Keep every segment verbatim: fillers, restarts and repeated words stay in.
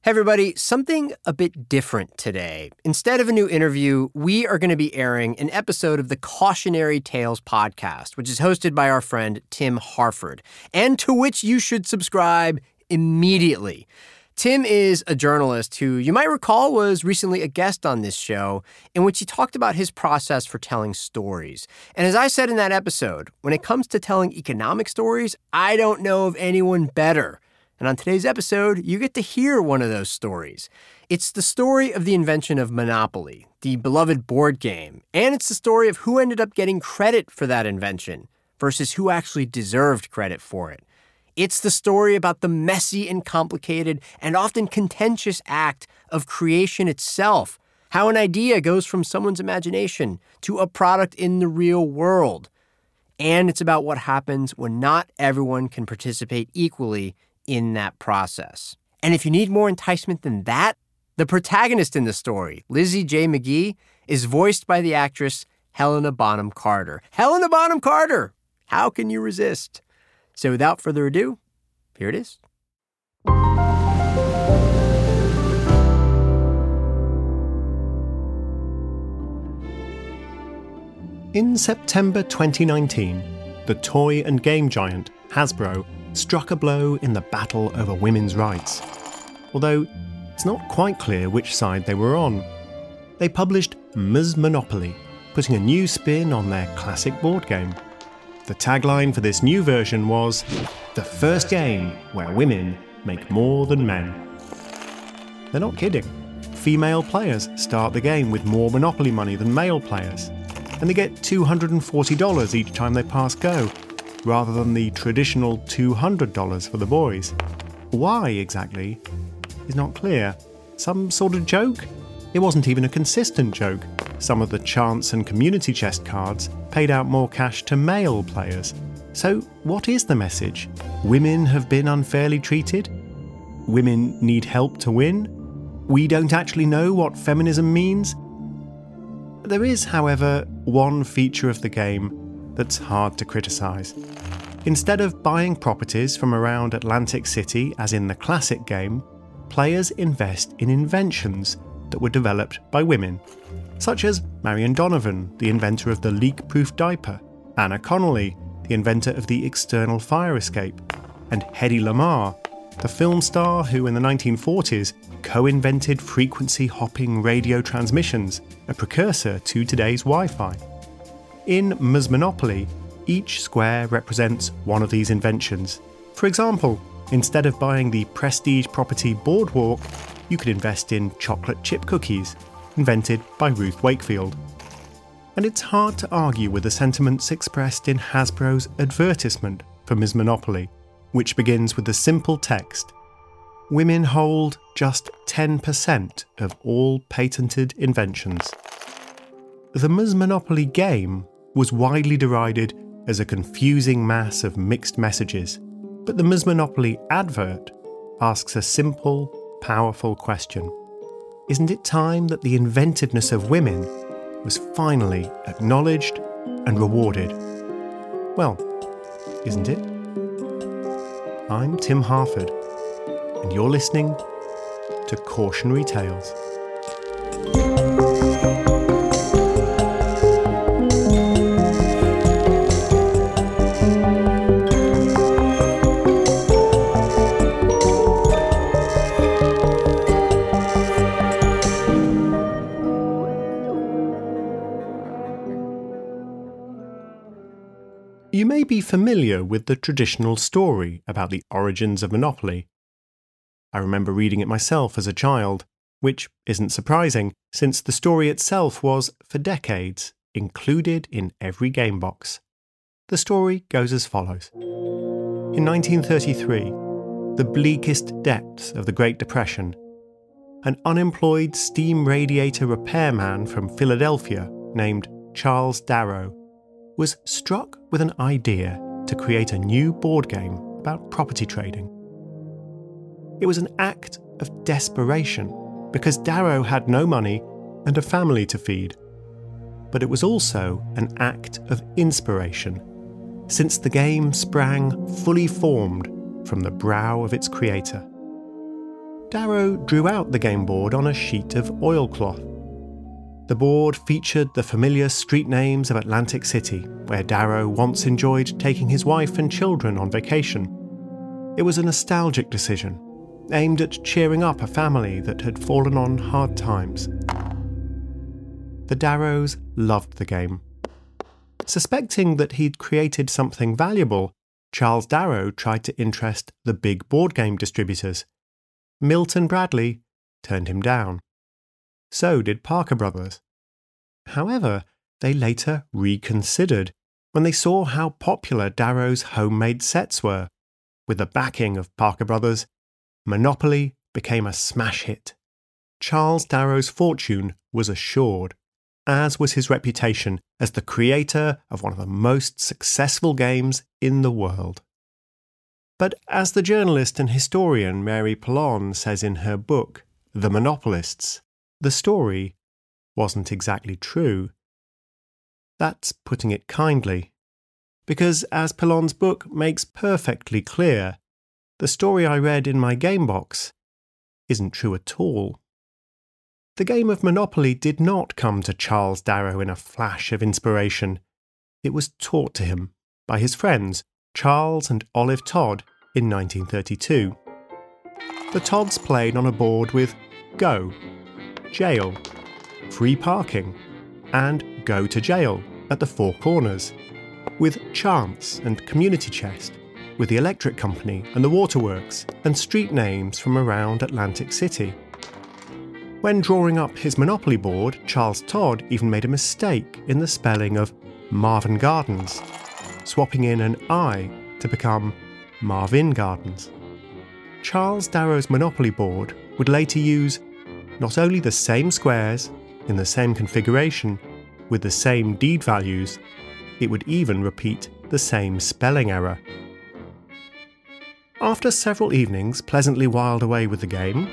Hey everybody, something a bit different today. Instead of a new interview, we are going to be airing an episode of the Cautionary Tales podcast, which is hosted by our friend Tim Harford, and to which you should subscribe immediately. Tim is a journalist who you might recall was recently a guest on this show, in which he talked about his process for telling stories. And as I said in that episode, when it comes to telling economic stories, I don't know of anyone better. And on today's episode, you get to hear one of those stories. It's the story of the invention of Monopoly, the beloved board game, and it's the story of who ended up getting credit for that invention versus who actually deserved credit for it. It's the story about the messy and complicated and often contentious act of creation itself, how an idea goes from someone's imagination to a product in the real world. And it's about what happens when not everyone can participate equally in that process. And if you need more enticement than that, the protagonist in the story, Lizzie J. McGee, is voiced by the actress Helena Bonham Carter. Helena Bonham Carter! How can you resist? So without further ado, here it is. In September twenty nineteen, the toy and game giant Hasbro struck a blow in the battle over women's rights, although it's not quite clear which side they were on. They published Ms Monopoly, putting a new spin on their classic board game. The tagline for this new version was, "The first game where women make more than men." They're not kidding. Female players start the game with more Monopoly money than male players, and they get two hundred forty dollars each time they pass go, rather than the traditional two hundred dollars for the boys. Why exactly is not clear. Some sort of joke? It wasn't even a consistent joke. Some of the chance and community chest cards paid out more cash to male players. So what is the message? Women have been unfairly treated? Women need help to win? We don't actually know what feminism means? There is, however, one feature of the game that's hard to criticise. Instead of buying properties from around Atlantic City, as in the classic game, players invest in inventions that were developed by women, such as Marion Donovan, the inventor of the leak-proof diaper, Anna Connolly, the inventor of the external fire escape, and Hedy Lamarr, the film star who in the nineteen forties co-invented frequency-hopping radio transmissions, a precursor to today's Wi-Fi. In Ms Monopoly, each square represents one of these inventions. For example, instead of buying the prestige property Boardwalk, you could invest in chocolate chip cookies, invented by Ruth Wakefield. And it's hard to argue with the sentiments expressed in Hasbro's advertisement for Ms Monopoly, which begins with the simple text, "Women hold just ten percent of all patented inventions." The Ms Monopoly game was widely derided as a confusing mass of mixed messages, but the Ms Monopoly advert asks a simple, powerful question. Isn't it time that the inventiveness of women was finally acknowledged and rewarded? Well, isn't it? I'm Tim Harford, and you're listening to Cautionary Tales. You may be familiar with the traditional story about the origins of Monopoly. I remember reading it myself as a child, which isn't surprising, since the story itself was, for decades, included in every game box. The story goes as follows. In nineteen thirty-three, the bleakest depths of the Great Depression, an unemployed steam radiator repairman from Philadelphia named Charles Darrow was struck with an idea to create a new board game about property trading. It was an act of desperation because Darrow had no money and a family to feed. But it was also an act of inspiration, since the game sprang fully formed from the brow of its creator. Darrow drew out the game board on a sheet of oilcloth. The board featured the familiar street names of Atlantic City, where Darrow once enjoyed taking his wife and children on vacation. It was a nostalgic decision, aimed at cheering up a family that had fallen on hard times. The Darrows loved the game. Suspecting that he'd created something valuable, Charles Darrow tried to interest the big board game distributors. Milton Bradley turned him down. So did Parker Brothers. However, they later reconsidered when they saw how popular Darrow's homemade sets were. With the backing of Parker Brothers, Monopoly became a smash hit. Charles Darrow's fortune was assured, as was his reputation as the creator of one of the most successful games in the world. But as the journalist and historian Mary Pallon says in her book, The Monopolists, the story wasn't exactly true. That's putting it kindly, because as Pallon's book makes perfectly clear, the story I read in my game box isn't true at all. The game of Monopoly did not come to Charles Darrow in a flash of inspiration. It was taught to him by his friends Charles and Olive Todd in nineteen thirty-two. The Todds played on a board with Go, Jail, Free Parking, and Go to Jail at the Four Corners, with Chance and Community Chest, with the Electric Company and the Waterworks, and street names from around Atlantic City. When drawing up his Monopoly board, Charles Todd even made a mistake in the spelling of Marvin Gardens, swapping in an I to become Marvin Gardens. Charles Darrow's Monopoly board would later use not only the same squares, in the same configuration, with the same deed values, it would even repeat the same spelling error. After several evenings pleasantly whiled away with the game...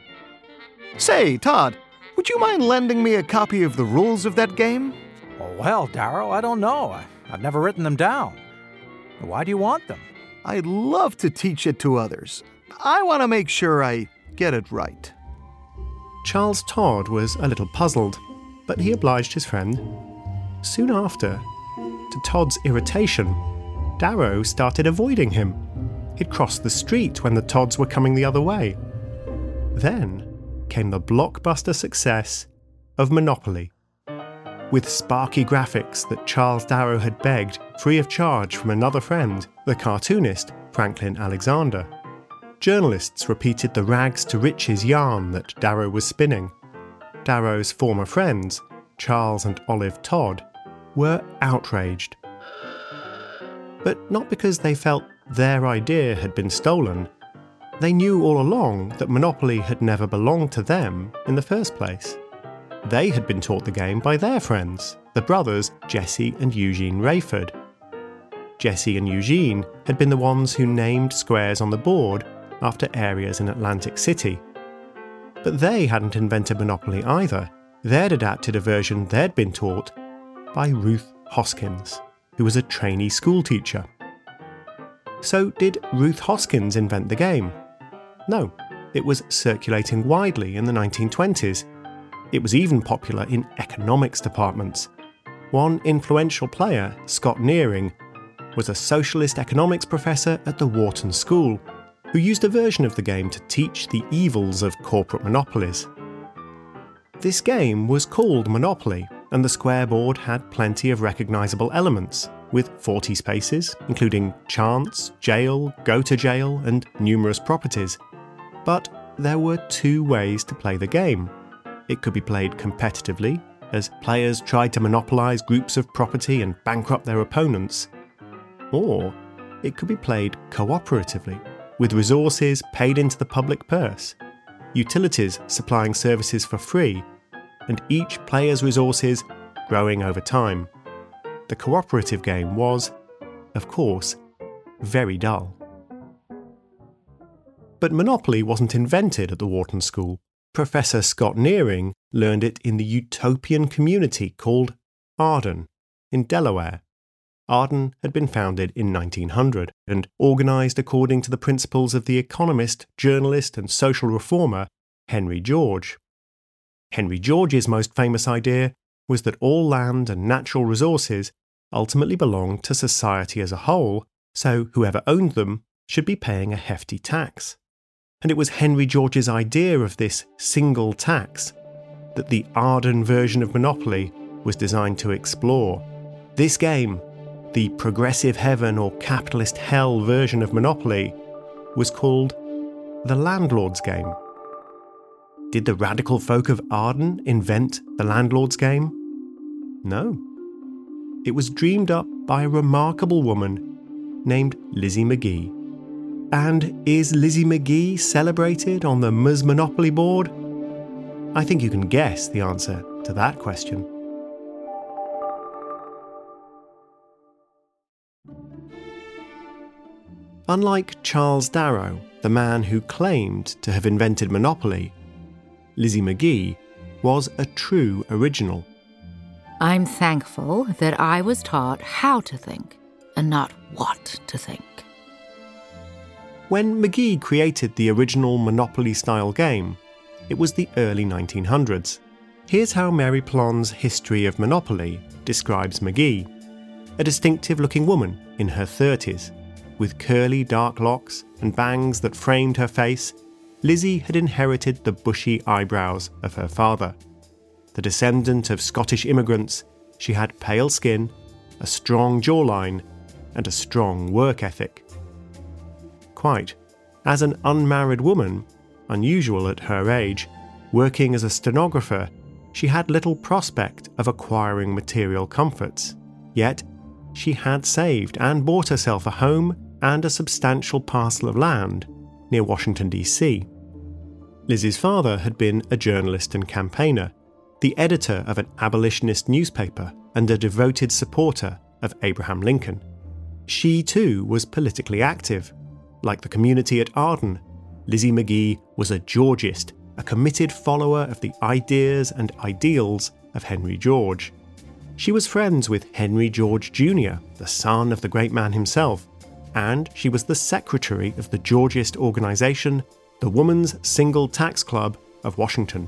Say, Todd, would you mind lending me a copy of the rules of that game? Oh, well, Darrow, I don't know. I, I've never written them down. Why do you want them? I'd love to teach it to others. I want to make sure I get it right. Charles Todd was a little puzzled, but he obliged his friend. Soon after, to Todd's irritation, Darrow started avoiding him. He'd crossed the street when the Todds were coming the other way. Then came the blockbuster success of Monopoly. With sparky graphics that Charles Darrow had begged free of charge from another friend, the cartoonist Franklin Alexander. Journalists repeated the rags to riches yarn that Darrow was spinning. Darrow's former friends, Charles and Olive Todd, were outraged. But not because they felt their idea had been stolen. They knew all along that Monopoly had never belonged to them in the first place. They had been taught the game by their friends, the brothers Jesse and Eugene Rayford. Jesse and Eugene had been the ones who named squares on the board after areas in Atlantic City. But they hadn't invented Monopoly either. They'd adapted a version they'd been taught by Ruth Hoskins, who was a trainee schoolteacher. So did Ruth Hoskins invent the game? No, it was circulating widely in the nineteen twenties. It was even popular in economics departments. One influential player, Scott Nearing, was a socialist economics professor at the Wharton School, who used a version of the game to teach the evils of corporate monopolies. This game was called Monopoly, and the square board had plenty of recognisable elements, with forty spaces, including Chance, Jail, Go to Jail, and numerous properties. But there were two ways to play the game. It could be played competitively, as players tried to monopolise groups of property and bankrupt their opponents. Or it could be played cooperatively, with resources paid into the public purse, utilities supplying services for free, and each player's resources growing over time. The cooperative game was, of course, very dull. But Monopoly wasn't invented at the Wharton School. Professor Scott Nearing learned it in the utopian community called Arden, in Delaware, Arden had been founded in nineteen hundred and organised according to the principles of the economist, journalist and social reformer Henry George. Henry George's most famous idea was that all land and natural resources ultimately belonged to society as a whole, so whoever owned them should be paying a hefty tax. And it was Henry George's idea of this single tax that the Arden version of Monopoly was designed to explore. This game, the progressive heaven or capitalist hell version of Monopoly, was called the Landlord's Game. Did the radical folk of Arden invent the Landlord's Game? No. It was dreamed up by a remarkable woman named Lizzie McGee. And is Lizzie McGee celebrated on the M U S Monopoly board? I think you can guess the answer to that question. Unlike Charles Darrow, the man who claimed to have invented Monopoly, Lizzie McGee was a true original. I'm thankful that I was taught how to think and not what to think. When McGee created the original Monopoly-style game, it was the early nineteen hundreds. Here's how Mary Plon's History of Monopoly describes McGee. A distinctive-looking woman in her thirties, with curly dark locks and bangs that framed her face, Lizzie had inherited the bushy eyebrows of her father. The descendant of Scottish immigrants, she had pale skin, a strong jawline, and a strong work ethic. Quite. As an unmarried woman, unusual at her age, working as a stenographer, she had little prospect of acquiring material comforts. Yet, she had saved and bought herself a home and a substantial parcel of land near Washington, D C. Lizzie's father had been a journalist and campaigner, the editor of an abolitionist newspaper and a devoted supporter of Abraham Lincoln. She too was politically active. Like the community at Arden, Lizzie McGee was a Georgist, a committed follower of the ideas and ideals of Henry George. She was friends with Henry George Junior, the son of the great man himself, and she was the secretary of the Georgist organisation, the Woman's Single Tax Club of Washington.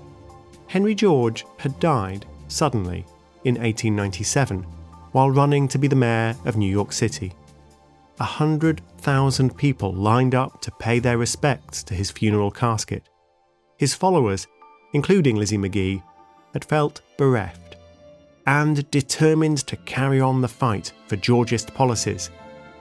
Henry George had died suddenly in eighteen ninety-seven while running to be the mayor of New York City. A hundred thousand people lined up to pay their respects to his funeral casket. His followers, including Lizzie McGee, had felt bereft and determined to carry on the fight for Georgist policies.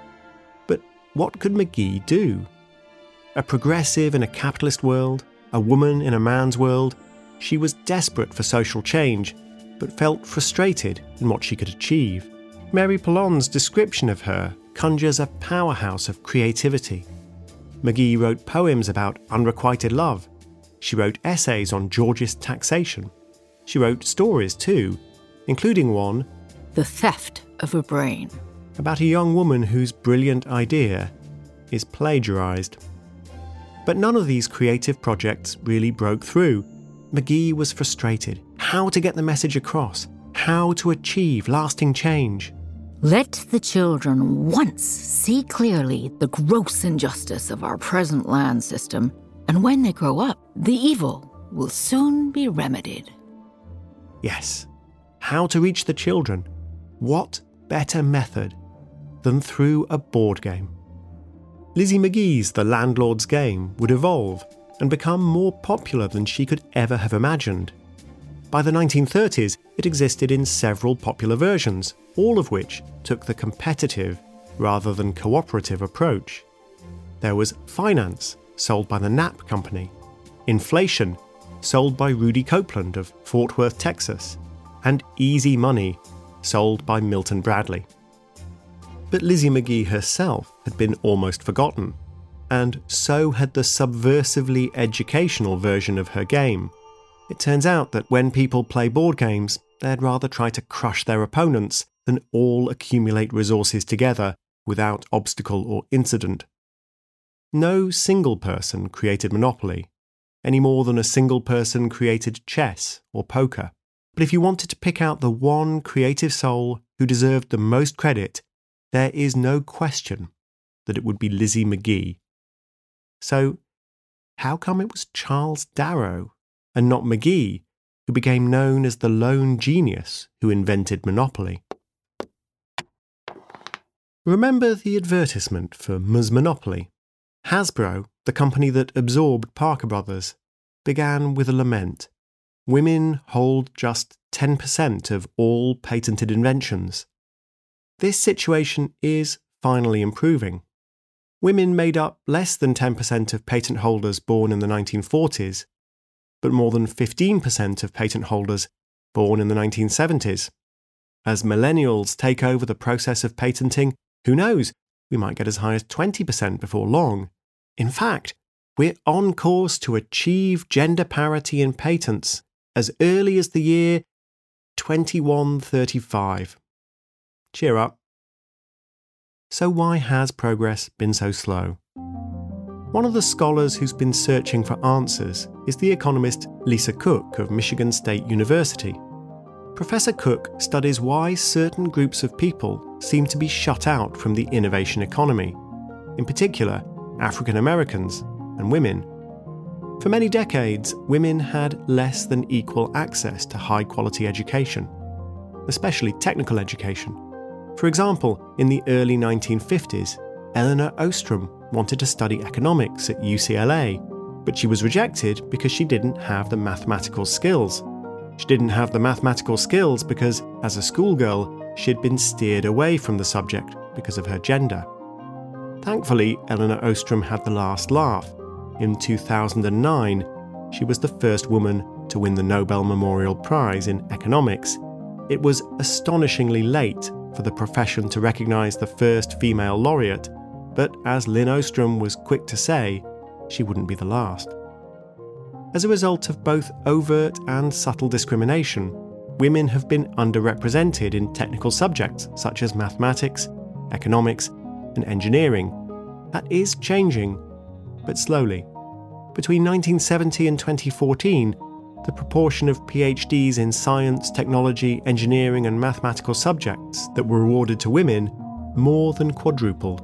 But what could McGee do? A progressive in a capitalist world, a woman in a man's world, she was desperate for social change, but felt frustrated in what she could achieve. Mary Plon's description of her conjures a powerhouse of creativity. McGee wrote poems about unrequited love. She wrote essays on Georgist taxation. She wrote stories too, including one, The Theft of a Brain, about a young woman whose brilliant idea is plagiarized. But none of these creative projects really broke through. McGee was frustrated. How to get the message across? How to achieve lasting change? Let the children once see clearly the gross injustice of our present land system, and when they grow up, the evil will soon be remedied. Yes. How to reach the children? What better method than through a board game? Lizzie McGee's The Landlord's Game would evolve and become more popular than she could ever have imagined. By the nineteen thirties, it existed in several popular versions, all of which took the competitive rather than cooperative approach. There was Finance, sold by the Knapp Company, Inflation, sold by Rudy Copeland of Fort Worth, Texas, and Easy Money, sold by Milton Bradley. But Lizzie McGee herself had been almost forgotten, and so had the subversively educational version of her game. It turns out that when people play board games, they'd rather try to crush their opponents than all accumulate resources together without obstacle or incident. No single person created Monopoly, any more than a single person created chess or poker. But if you wanted to pick out the one creative soul who deserved the most credit, there is no question that it would be Lizzie McGee. So, how come it was Charles Darrow and not McGee who became known as the lone genius who invented Monopoly? Remember the advertisement for Ms. Monopoly? Hasbro, the company that absorbed Parker Brothers, began with a lament. Women hold just ten percent of all patented inventions. This situation is finally improving. Women made up less than ten percent of patent holders born in the nineteen forties, but more than fifteen percent of patent holders born in the nineteen seventies. As millennials take over the process of patenting, who knows, we might get as high as twenty percent before long. In fact, we're on course to achieve gender parity in patents as early as the year twenty-one thirty-five. Cheer up. So why has progress been so slow? One of the scholars who's been searching for answers is the economist Lisa Cook of Michigan State University. Professor Cook studies why certain groups of people seem to be shut out from the innovation economy, in particular African Americans and women. For many decades, women had less than equal access to high-quality education, especially technical education. For example, in the early nineteen fifties, Elinor Ostrom wanted to study economics at U C L A, but she was rejected because she didn't have the mathematical skills. She didn't have the mathematical skills because, as a schoolgirl, she'd been steered away from the subject because of her gender. Thankfully, Elinor Ostrom had the last laugh. In two thousand nine, she was the first woman to win the Nobel Memorial Prize in economics. It was astonishingly late for the profession to recognise the first female laureate, but as Lynn Ostrom was quick to say, she wouldn't be the last. As a result of both overt and subtle discrimination, women have been underrepresented in technical subjects such as mathematics, economics, and engineering. That is changing, but slowly. Between nineteen seventy and twenty fourteen, the proportion of PhDs in science, technology, engineering, and mathematical subjects that were awarded to women more than quadrupled.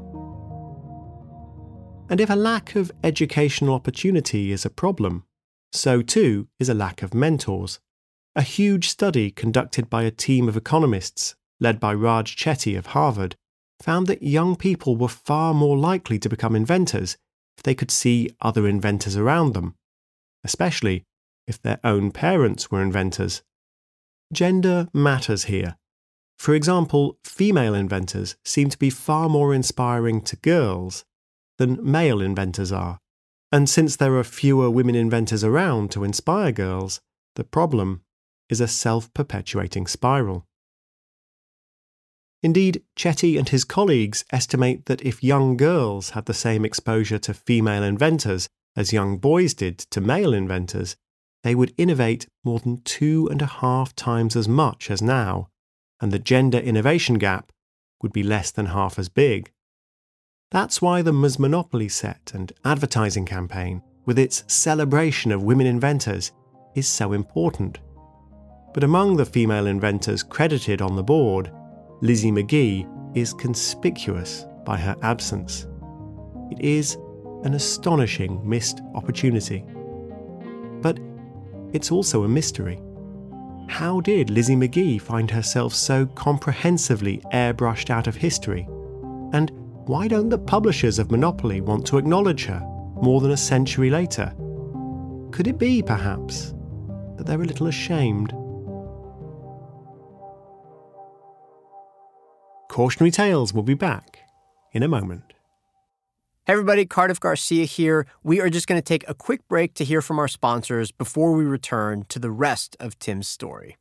And if a lack of educational opportunity is a problem, so too is a lack of mentors. A huge study conducted by a team of economists, led by Raj Chetty of Harvard, found that young people were far more likely to become inventors if they could see other inventors around them, especially if their own parents were inventors. Gender matters here. For example, female inventors seem to be far more inspiring to girls than male inventors are. And since there are fewer women inventors around to inspire girls, the problem is a self-perpetuating spiral. Indeed, Chetty and his colleagues estimate that if young girls had the same exposure to female inventors as young boys did to male inventors, they would innovate more than two and a half times as much as now, and the gender innovation gap would be less than half as big. That's why the Ms. Monopoly set and advertising campaign, with its celebration of women inventors, is so important. But among the female inventors credited on the board, Lizzie McGee is conspicuous by her absence. It is an astonishing missed opportunity. But it's also a mystery. How did Lizzie McGee find herself so comprehensively airbrushed out of history? And why don't the publishers of Monopoly want to acknowledge her more than a century later? Could it be, perhaps, that they're a little ashamed? Cautionary Tales will be back in a moment. Hey everybody, Cardiff Garcia here. We are just going to take a quick break to hear from our sponsors before we return to the rest of Tim's story.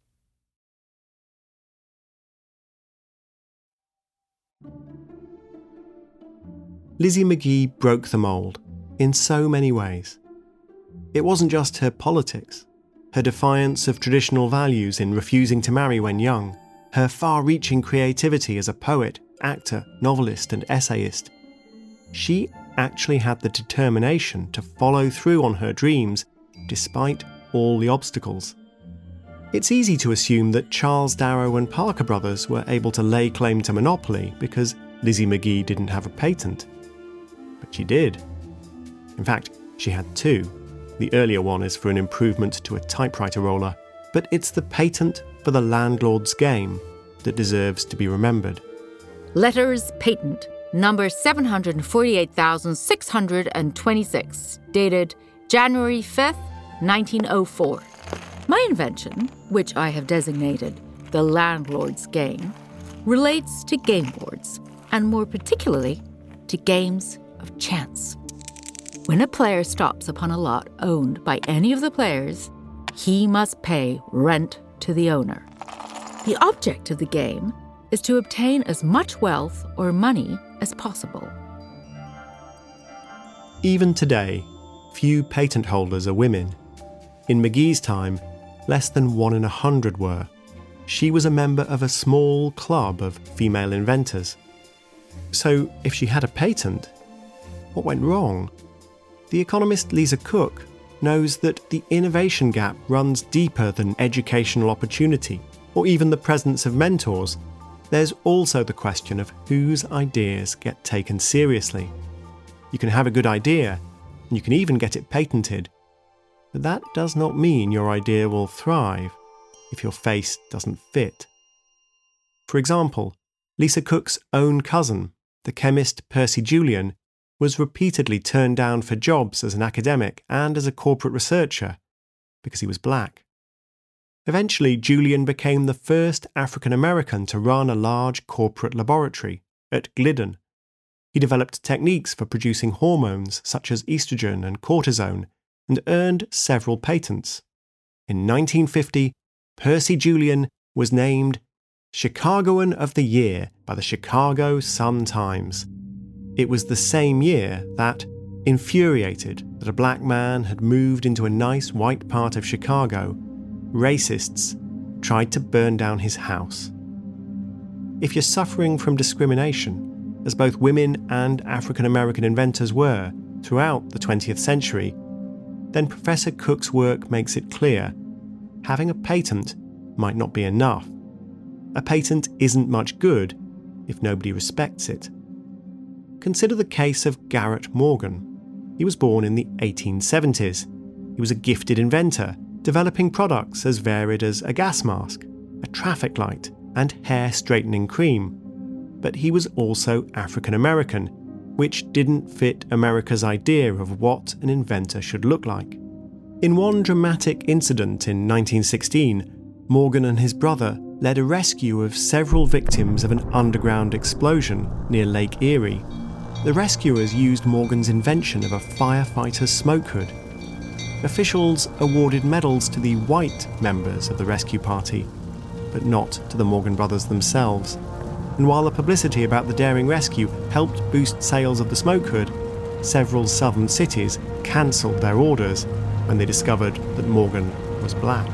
Lizzie McGee broke the mould in so many ways. It wasn't just her politics, her defiance of traditional values in refusing to marry when young, her far-reaching creativity as a poet, actor, novelist, and essayist. She actually had the determination to follow through on her dreams despite all the obstacles. It's easy to assume that Charles Darrow and Parker Brothers were able to lay claim to monopoly because Lizzie McGee didn't have a patent. But she did. In fact, she had two. The earlier one is for an improvement to a typewriter roller, but it's the patent for the landlord's game that deserves to be remembered. Letters patent number seven hundred forty-eight thousand six hundred twenty-six, dated January fifth, nineteen oh four. My invention, which I have designated the landlord's game, relates to game boards, and more particularly to games of chance. When a player stops upon a lot owned by any of the players, he must pay rent to the owner. The object of the game is to obtain as much wealth or money as possible. Even today, few patent holders are women. In McGee's time, less than one in a hundred were. She was a member of a small club of female inventors. So, if she had a patent, what went wrong? The economist Lisa Cook knows that the innovation gap runs deeper than educational opportunity, or even the presence of mentors. There's also the question of whose ideas get taken seriously. You can have a good idea, and you can even get it patented, but that does not mean your idea will thrive if your face doesn't fit. For example, Lisa Cook's own cousin, the chemist Percy Julian, was repeatedly turned down for jobs as an academic and as a corporate researcher because he was black. Eventually, Julian became the first African American to run a large corporate laboratory at Glidden. He developed techniques for producing hormones such as estrogen and cortisone and earned several patents. In nineteen fifty, Percy Julian was named Chicagoan of the Year by the Chicago Sun-Times. It was the same year that, infuriated that a black man had moved into a nice white part of Chicago, racists tried to burn down his house. If you're suffering from discrimination, as both women and African American inventors were throughout the twentieth century, then Professor Cook's work makes it clear having a patent might not be enough. A patent isn't much good if nobody respects it. Consider the case of Garrett Morgan. He was born in the eighteen seventies. He was a gifted inventor, developing products as varied as a gas mask, a traffic light, and hair straightening cream. But he was also African American, which didn't fit America's idea of what an inventor should look like. In one dramatic incident in nineteen sixteen, Morgan and his brother led a rescue of several victims of an underground explosion near Lake Erie. The rescuers used Morgan's invention of a firefighter's smoke hood. Officials awarded medals to the white members of the rescue party, but not to the Morgan brothers themselves. And while the publicity about the daring rescue helped boost sales of the smoke hood, several southern cities cancelled their orders when they discovered that Morgan was black.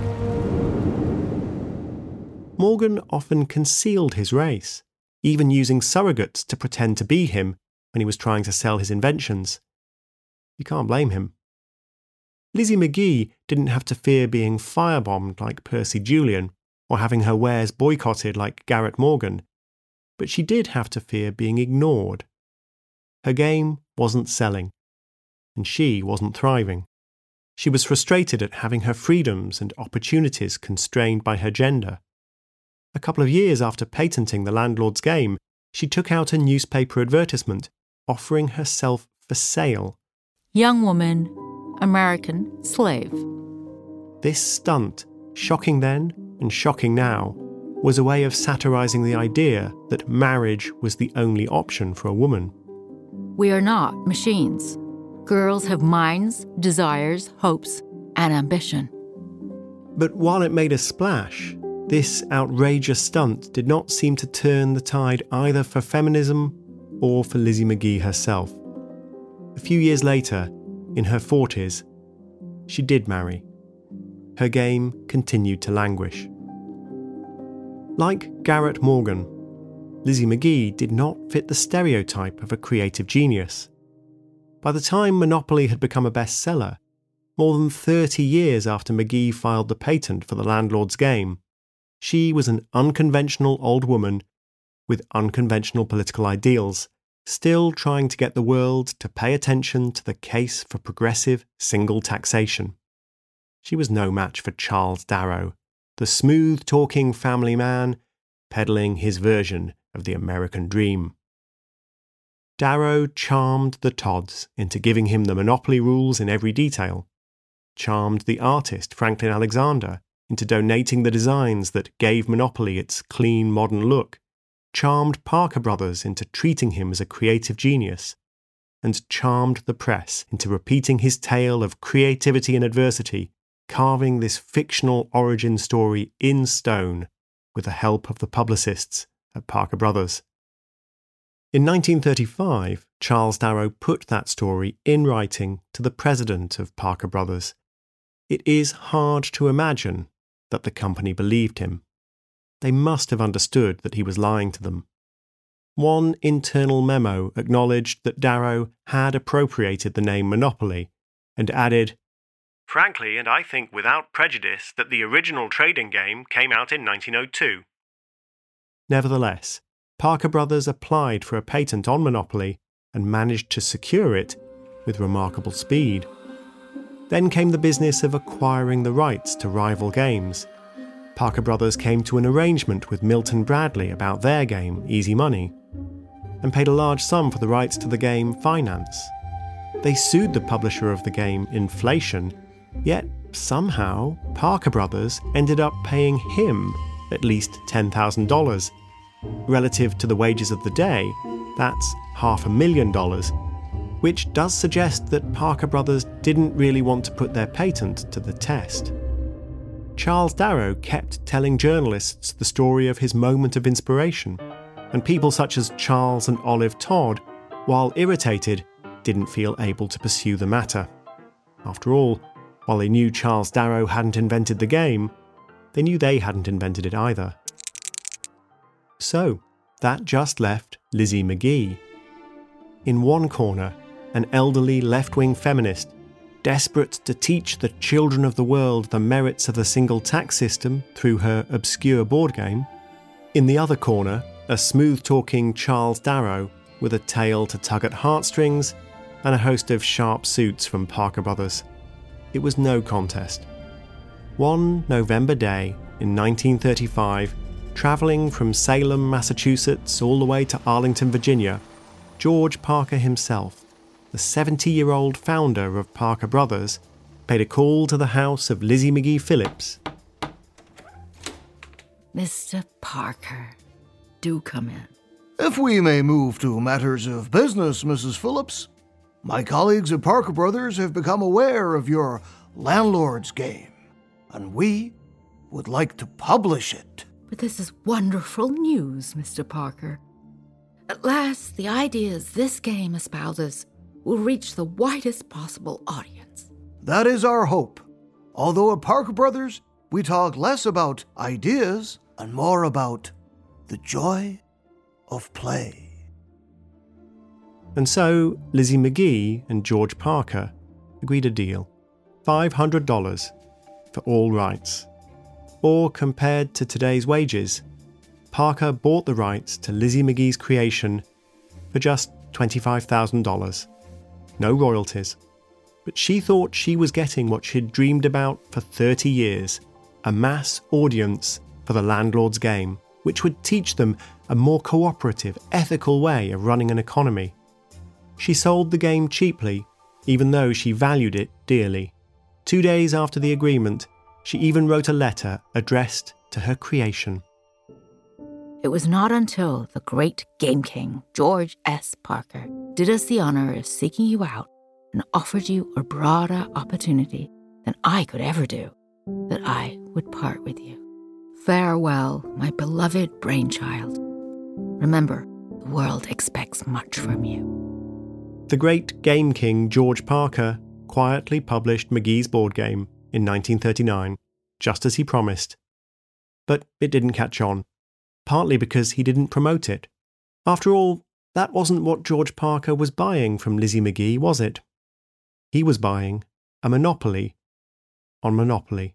Morgan often concealed his race, even using surrogates to pretend to be him when he was trying to sell his inventions. You can't blame him. Lizzie McGee didn't have to fear being firebombed like Percy Julian, or having her wares boycotted like Garrett Morgan, but she did have to fear being ignored. Her game wasn't selling, and she wasn't thriving. She was frustrated at having her freedoms and opportunities constrained by her gender. A couple of years after patenting the landlord's game, she took out a newspaper advertisement offering herself for sale. Young woman, American slave. This stunt, shocking then and shocking now, was a way of satirizing the idea that marriage was the only option for a woman. We are not machines. Girls have minds, desires, hopes, and ambition. But while it made a splash, this outrageous stunt did not seem to turn the tide either for feminism or for Lizzie McGee herself. A few years later, in her forties, she did marry. Her game continued to languish. Like Garrett Morgan, Lizzie McGee did not fit the stereotype of a creative genius. By the time Monopoly had become a bestseller, more than thirty years after McGee filed the patent for the landlord's game. She was an unconventional old woman with unconventional political ideals, still trying to get the world to pay attention to the case for progressive single taxation. She was no match for Charles Darrow, the smooth-talking family man peddling his version of the American dream. Darrow charmed the Todds into giving him the monopoly rules in every detail, charmed the artist Franklin Alexander into donating the designs that gave Monopoly its clean, modern look, charmed Parker Brothers into treating him as a creative genius, and charmed the press into repeating his tale of creativity and adversity, carving this fictional origin story in stone with the help of the publicists at Parker Brothers. In nineteen thirty-five, Charles Darrow put that story in writing to the president of Parker Brothers. It is hard to imagine that the company believed him. They must have understood that he was lying to them. One internal memo acknowledged that Darrow had appropriated the name Monopoly and added, "Frankly, and I think without prejudice, that the original trading game came out in nineteen oh two. Nevertheless, Parker Brothers applied for a patent on Monopoly and managed to secure it with remarkable speed. Then came the business of acquiring the rights to rival games. Parker Brothers came to an arrangement with Milton Bradley about their game, Easy Money, and paid a large sum for the rights to the game Finance. They sued the publisher of the game, Inflation, yet somehow Parker Brothers ended up paying him at least ten thousand dollars. Relative to the wages of the day, that's half a million dollars, which does suggest that Parker Brothers didn't really want to put their patent to the test. Charles Darrow kept telling journalists the story of his moment of inspiration, and people such as Charles and Olive Todd, while irritated, didn't feel able to pursue the matter. After all, while they knew Charles Darrow hadn't invented the game, they knew they hadn't invented it either. So, that just left Lizzie McGee. In one corner, an elderly left-wing feminist, desperate to teach the children of the world the merits of the single tax system through her obscure board game. In the other corner, a smooth-talking Charles Darrow with a tale to tug at heartstrings and a host of sharp suits from Parker Brothers. It was no contest. One November day in nineteen thirty-five, travelling from Salem, Massachusetts all the way to Arlington, Virginia, George Parker himself, the seventy-year-old founder of Parker Brothers, paid a call to the house of Lizzie McGee Phillips. Mister Parker, do come in. If we may move to matters of business, Missus Phillips, my colleagues at Parker Brothers have become aware of your landlord's game, and we would like to publish it. But this is wonderful news, Mister Parker. At last, the ideas this game espouses will reach the widest possible audience. That is our hope. Although at Parker Brothers, we talk less about ideas and more about the joy of play. And so, Lizzie McGee and George Parker agreed a deal. five hundred dollars for all rights. Or, compared to today's wages, Parker bought the rights to Lizzie McGee's creation for just twenty-five thousand dollars. No royalties. But she thought she was getting what she'd dreamed about for thirty years, a mass audience for the landlord's game, which would teach them a more cooperative, ethical way of running an economy. She sold the game cheaply, even though she valued it dearly. Two days after the agreement, she even wrote a letter addressed to her creation. It was not until the great Game King, George S. Parker, did us the honor of seeking you out and offered you a broader opportunity than I could ever do, that I would part with you. Farewell, my beloved brainchild. Remember, the world expects much from you. The great Game King George Parker quietly published McGee's board game in nineteen thirty-nine, just as he promised. But it didn't catch on, partly because he didn't promote it. After all, that wasn't what George Parker was buying from Lizzie McGee, was it? He was buying a monopoly on Monopoly.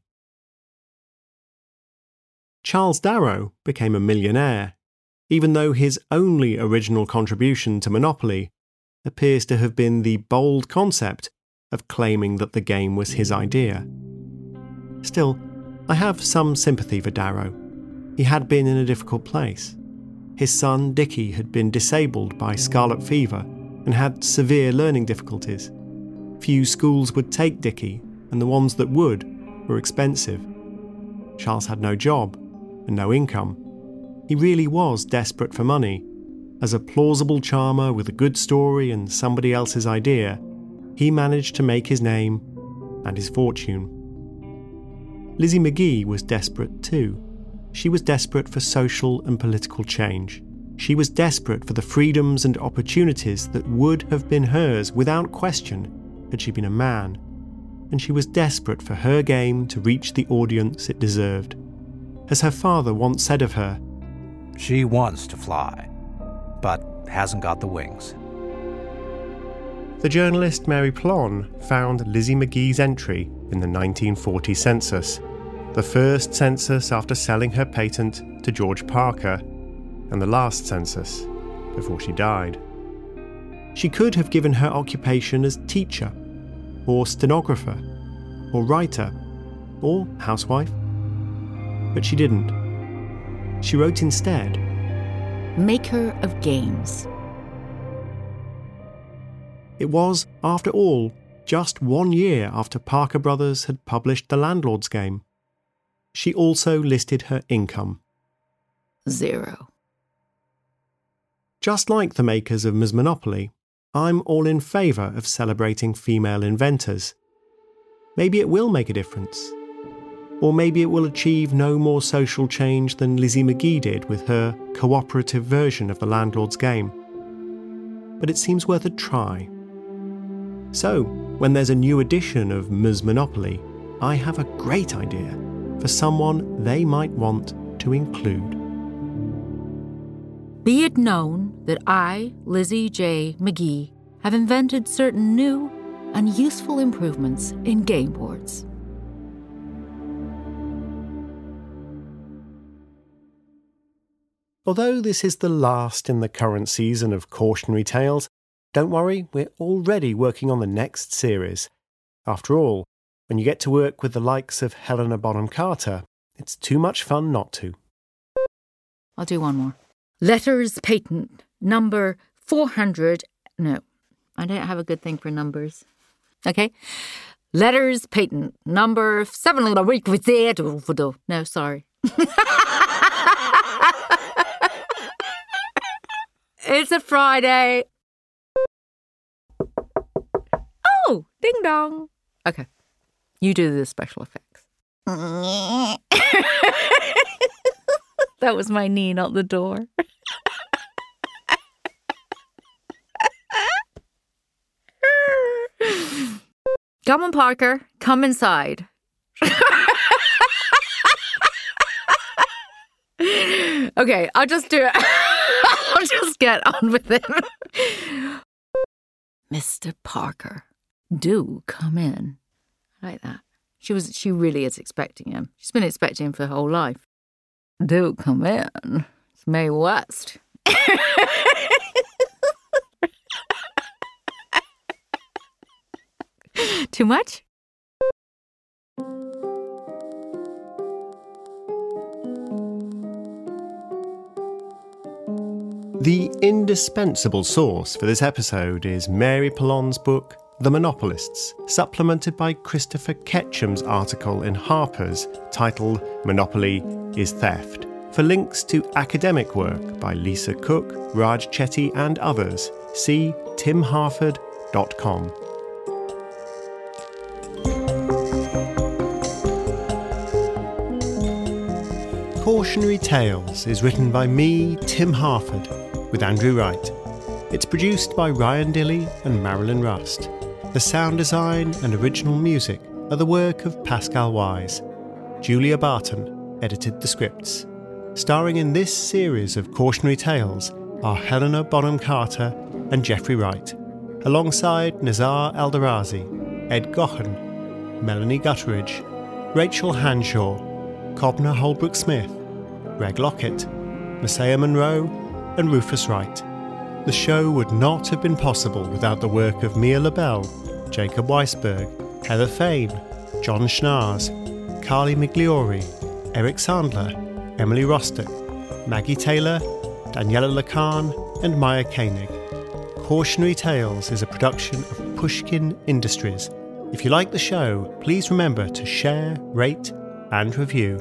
Charles Darrow became a millionaire, even though his only original contribution to Monopoly appears to have been the bold concept of claiming that the game was his idea. Still, I have some sympathy for Darrow. He had been in a difficult place. His son, Dickie, had been disabled by scarlet fever and had severe learning difficulties. Few schools would take Dickie, and the ones that would were expensive. Charles had no job and no income. He really was desperate for money. As a plausible charmer with a good story and somebody else's idea, he managed to make his name and his fortune. Lizzie McGee was desperate too. She was desperate for social and political change. She was desperate for the freedoms and opportunities that would have been hers without question had she been a man. And she was desperate for her game to reach the audience it deserved. As her father once said of her, "She wants to fly, but hasn't got the wings." The journalist Mary Plon found Lizzie McGee's entry in the nineteen forty census, the first census after selling her patent to George Parker, and the last census before she died. She could have given her occupation as teacher, or stenographer, or writer, or housewife. But she didn't. She wrote instead, Maker of games. It was, after all, just one year after Parker Brothers had published The Landlord's Game. She also listed her income. Zero. Just like the makers of Ms Monopoly, I'm all in favour of celebrating female inventors. Maybe it will make a difference. Or maybe it will achieve no more social change than Lizzie McGee did with her cooperative version of The Landlord's Game. But it seems worth a try. So, when there's a new edition of Ms Monopoly, I have a great idea for someone they might want to include. Be it known that I, Lizzie J. McGee, have invented certain new and useful improvements in game boards. Although this is the last in the current season of Cautionary Tales, don't worry, we're already working on the next series. After all, when you get to work with the likes of Helena Bonham Carter, it's too much fun not to. I'll do one more. Letters patent number four hundred. No, I don't have a good thing for numbers. Okay. Letters patent number seven. No, sorry. It's a Friday. Oh, ding dong. Okay. You do the special effects. That was my knee, not the door. Come on, Parker. Come inside. Okay, I'll just do it. I'll just get on with it. Mister Parker, do come in. I like that. She was. She really is expecting him. She's been expecting him for her whole life. Do come in. It's Mae West. Too much? The indispensable source for this episode is Mary Plon's book, The Monopolists, supplemented by Christopher Ketchum's article in Harper's titled Monopoly is Theft. For links to academic work by Lisa Cook, Raj Chetty and others, see tim harford dot com. Cautionary Tales is written by me, Tim Harford, with Andrew Wright. It's produced by Ryan Dilley and Marilyn Rust. The sound design and original music are the work of Pascal Wise. Julia Barton edited the scripts. Starring in this series of Cautionary Tales are Helena Bonham Carter and Jeffrey Wright, alongside Nazar Eldarazi, Ed Gochen, Melanie Gutteridge, Rachel Hanshaw, Cobner Holbrook-Smith, Greg Lockett, Messiah Monroe, and Rufus Wright. The show would not have been possible without the work of Mia LaBelle, Jacob Weisberg, Heather Fain, John Schnars, Carly Migliori, Eric Sandler, Emily Rostock, Maggie Taylor, Daniela Lacan, and Maya Koenig. Cautionary Tales is a production of Pushkin Industries. If you like the show, please remember to share, rate, and review.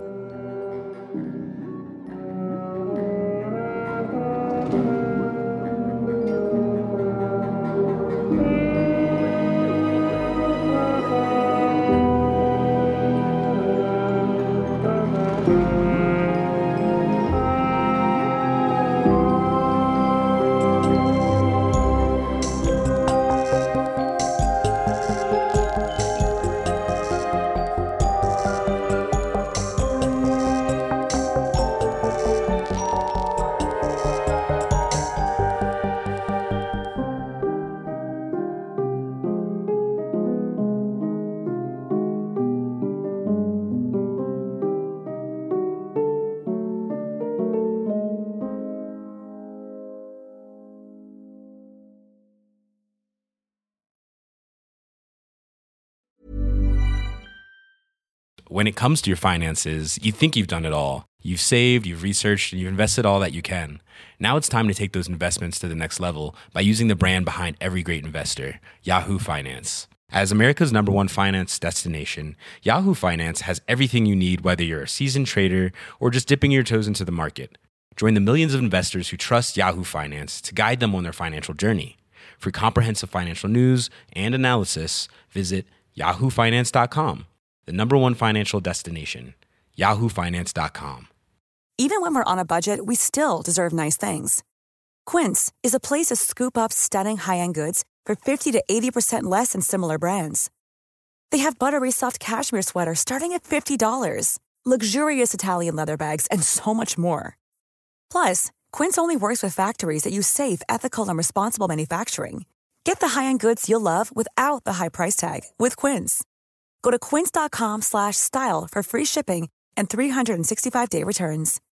When it comes to your finances, you think you've done it all. You've saved, you've researched, and you've invested all that you can. Now it's time to take those investments to the next level by using the brand behind every great investor, Yahoo Finance. As America's number one finance destination, Yahoo Finance has everything you need, whether you're a seasoned trader or just dipping your toes into the market. Join the millions of investors who trust Yahoo Finance to guide them on their financial journey. For comprehensive financial news and analysis, visit yahoo finance dot com. The number one financial destination, yahoo finance dot com. Even when we're on a budget, we still deserve nice things. Quince is a place to scoop up stunning high-end goods for fifty to eighty percent less than similar brands. They have buttery soft cashmere sweaters starting at fifty dollars, luxurious Italian leather bags, and so much more. Plus, Quince only works with factories that use safe, ethical, and responsible manufacturing. Get the high-end goods you'll love without the high price tag with Quince. Go to quince dot com slash style for free shipping and three sixty-five day returns.